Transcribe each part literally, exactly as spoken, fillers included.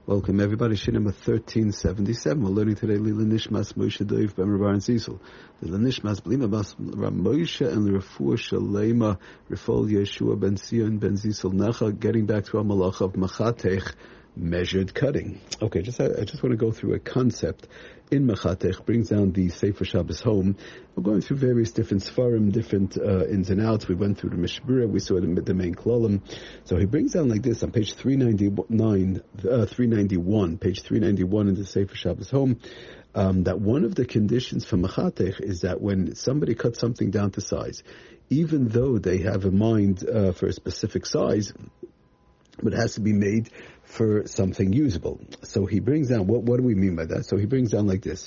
Welcome everybody, Shir number thirteen seventy-seven. We're learning today Lila Nishmas Moshe Doiv Ben Rabar and Cecil. Lila Nishmas Blima Bas Ram Moshe and Refuah Shalema Rifol Yeshua Ben Sion Ben Cecil Nacha, getting back to our malach of Machatech, measured cutting. Okay, just I, I just want to go through a concept in Machatech, brings down the Sefer Shabbos home. We're going through various different Sfarim, different uh, ins and outs. We went through the Mishbura, we saw the, the main Klolim. So he brings down like this on page three ninety-nine, uh, three ninety-one, page three ninety-one in the Sefer Shabbos home, um, that one of the conditions for Machatech is that when somebody cuts something down to size, even though they have a mind uh, for a specific size, but it has to be made for something usable. So he brings down, what, what do we mean by that? So he brings down like this.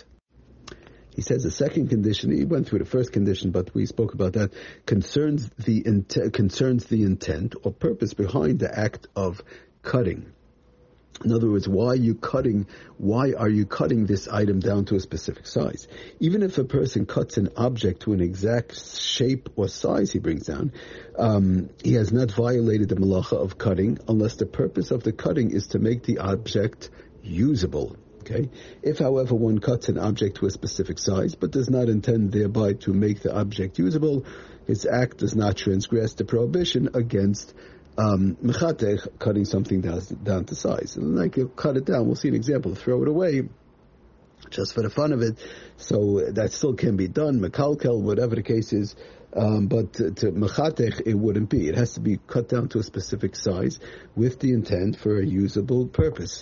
He says the second condition, he went through the first condition, but we spoke about that, concerns the int- concerns the intent or purpose behind the act of cutting. In other words, why are you cutting, why are you cutting this item down to a specific size? Even if a person cuts an object to an exact shape or size, he brings down, um, he has not violated the malacha of cutting unless the purpose of the cutting is to make the object usable. Okay. If, however, one cuts an object to a specific size, but does not intend thereby to make the object usable, his act does not transgress the prohibition against Um, Mechatech, cutting something down, down to size. And like you cut it down, we'll see an example, throw it away, just for the fun of it. So that still can be done, Mekalkel, whatever the case is. Um, but to, to Mechatech, it wouldn't be. It has to be cut down to a specific size with the intent for a usable purpose.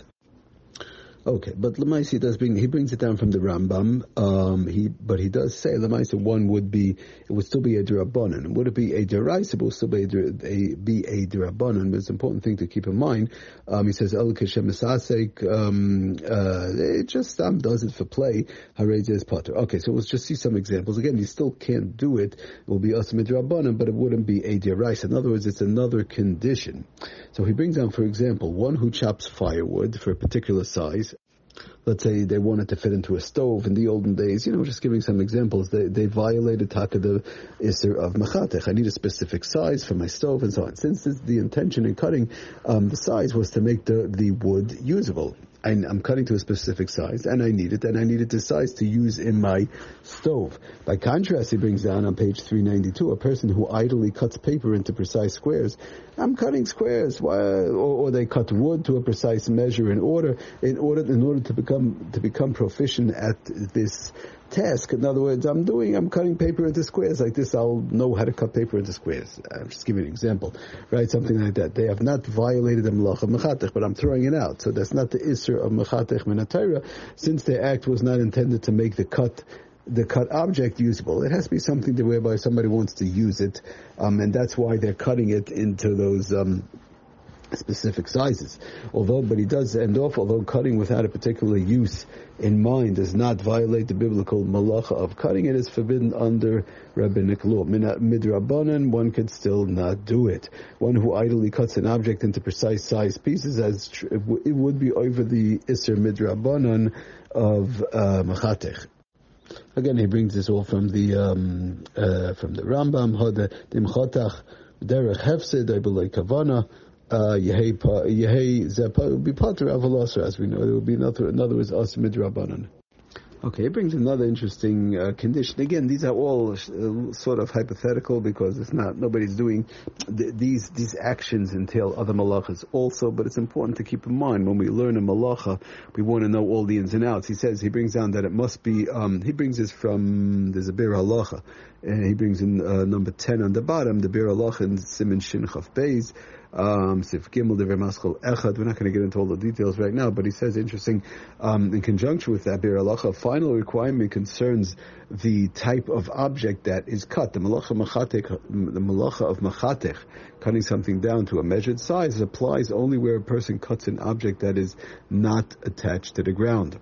Okay, but Lamaisi does bring, he brings it down from the Rambam, um, he, but he does say, Lamaisi, one would be, it would still be a Durabanan. Would it be a Deraisa, it would still be a, a, be a Durabanan, but it's an important thing to keep in mind. Um, he says, El Keshem Esasek, um, uh, it just, um, does it for play, Hareze is Potter. Okay, so we'll just see some examples. Again, you still can't do it, it will be Asam Durabanan, but it wouldn't be a Deraisa. In other words, it's another condition. So he brings down, for example, one who chops firewood for a particular size. Let's say they wanted to fit into a stove in the olden days, you know, just giving some examples. They they violated taka the Isser of Machatech. I need a specific size for my stove and so on. Since this, the intention in cutting um, the size was to make the, the wood usable. I, I'm cutting to a specific size, and I need it, and I needed the size to use in my stove. By contrast, he brings down on page three ninety-two, a person who idly cuts paper into precise squares. I'm cutting squares, why, or, or they cut wood to a precise measure in order, in order, in order to become to become proficient at this task. In other words, I'm doing, I'm cutting paper into squares like this. I'll know how to cut paper into squares. I'm just giving an example, right? Something like that. They have not violated the malach of Mechatech, but I'm throwing it out. So that's not the Isser of Mechatech Minatayra, since their act was not intended to make the cut the cut object usable. It has to be something that whereby somebody wants to use it, um, and that's why they're cutting it into those um, specific sizes. Although, but he does end off, although cutting without a particular use in mind does not violate the biblical malacha of cutting, it is forbidden under rabbinic law. Midrabanan, one could still not do it. One who idly cuts an object into precise size pieces, as tr- it would be over the Isser Midrabanan of uh, Machatech. Again, he brings this all from the um, uh, from the Rambam. Hada dimchotach derech hefsed ibelay kavana. Yehei Yehei Zepa will be Potter Avalasar, as we know. It will be another, in other words, As Midrabanan. Okay, it brings another interesting uh, condition. Again, these are all uh, sort of hypothetical because it's not, nobody's doing, th- these these actions entail other malachas also, but it's important to keep in mind when we learn a malacha, we want to know all the ins and outs. He says, he brings down that it must be, um, he brings this from, there's a Bir Halacha, and he brings in uh, number ten on the bottom, the Bir Halacha in Siman Shin Chaf Beis, Um, Sif Gimel Dever Maschal Echad. We're not going to get into all the details right now, but he says, interesting, um, in conjunction with that, Bir Halacha, final requirement concerns the type of object that is cut. The Malacha Machatech, the Malacha of Machatech, cutting something down to a measured size, applies only where a person cuts an object that is not attached to the ground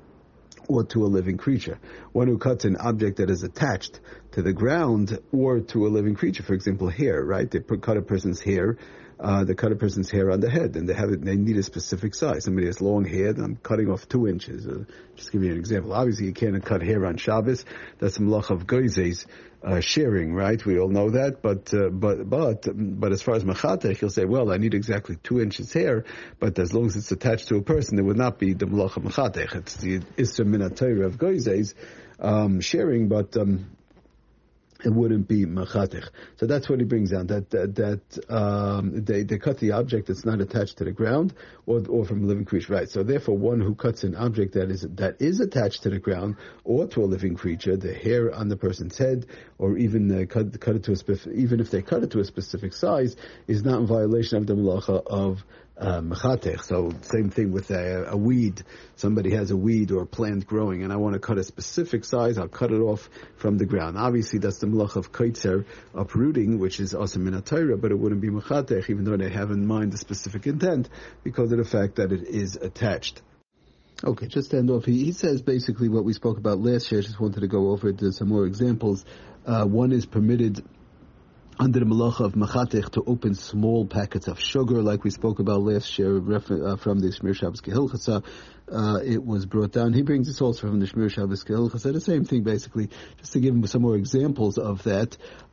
or to a living creature. One who cuts an object that is attached to the ground or to a living creature, for example, hair, right? They cut a person's hair. uh, they cut a person's hair on the head, and they have it, they need a specific size. Somebody has long hair, and I'm cutting off two inches. Uh, just give you an example. Obviously, you can't cut hair on Shabbos. That's malach of goizes. Uh, sharing, right? We all know that, but uh, but but but as far as machatech, he'll say, well, I need exactly two inches hair, but as long as it's attached to a person, it would not be the malacha machatech. It's the isra min haTorah of goizes, um sharing, but um, it wouldn't be machatech. So that's what he brings down, that that, that um, they, they cut the object that's not attached to the ground or or from a living creature. Right. So therefore, one who cuts an object that is that is attached to the ground or to a living creature, the hair on the person's head, or even uh, cut, cut it to a specific, even if they cut it to a specific size, is not in violation of the malacha of Uh, mechatech. So same thing with a, a weed. Somebody has a weed or a plant growing, and I want to cut a specific size. I'll cut it off from the ground. Obviously, that's the malach of kaitzer, uprooting, which is also min haTorah, but it wouldn't be mechatech, even though they have in mind the specific intent, because of the fact that it is attached. Okay, just to end off, he, he says basically what we spoke about last year. I just wanted to go over it. There's some more examples. Uh, one is permitted under the malacha of machatech to open small packets of sugar, like we spoke about last year, refer, uh, from the Shmir Shabbos Kehilchasa. Uh, it was brought down. He brings this also from the Shmir Shabbos Kehilchasa. The same thing, basically, just to give him some more examples of that.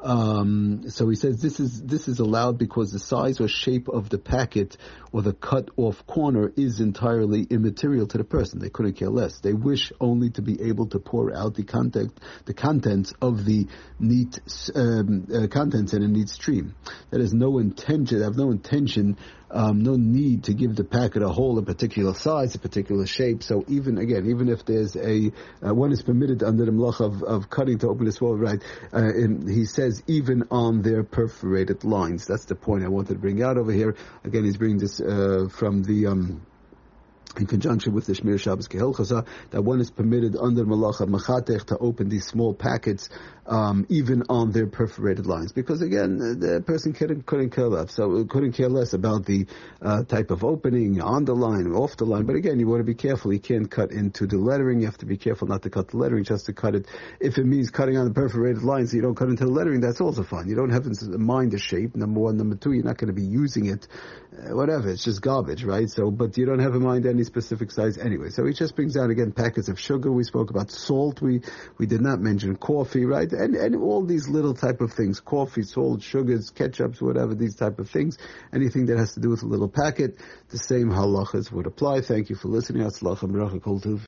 Um, so he says this is this is allowed because the size or shape of the packet or the cut off corner is entirely immaterial to the person. They couldn't care less. They wish only to be able to pour out the content, the contents of the neat um, uh, contents in a neat stream. That is no intention. They have no intention. Um, no need to give the packet a whole, a particular size, a particular shape. So even, again, even if there's a, uh, one is permitted under the malach of, of cutting to open this wall, right, uh, and he says even on their perforated lines. That's the point I wanted to bring out over here. Again, he's bringing this uh, from the... Um, in conjunction with the Shmir Shabbos Kehilchasa, that one is permitted under Malacha Machatech to open these small packets, um, even on their perforated lines. Because again, the person couldn't, couldn't care less, so couldn't care less about the uh, type of opening, on the line, off the line. But again, you want to be careful. You can't cut into the lettering. You have to be careful not to cut the lettering, just to cut it. If it means cutting on the perforated lines, so you don't cut into the lettering, that's also fine. You don't have in mind the shape, number one. Number two, you're not going to be using it, uh, whatever. It's just garbage, right? So, but you don't have in mind any specific size anyway. So he just brings down again packets of sugar. We spoke about salt. We we did not mention coffee, right? And and all these little type of things: coffee, salt, sugars, ketchups, whatever. These type of things. Anything that has to do with a little packet. The same halachas would apply. Thank you for listening. Hatzlacha, beracha, kol tov.